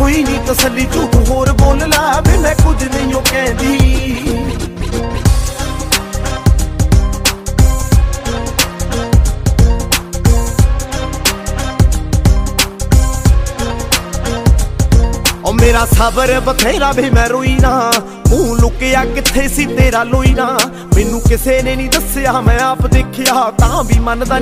होई नहीं तसल्ली झूठ होर बोल ला वे मैं कुछ नहीं हो कहंदी मेरा सबर बथेरा भी मैं रोई ना मुंह लुकिया किथे सी तेरा लोई ना मैनू किसे ने नहीं दस्या मैं आप देखिया तां भी मनदा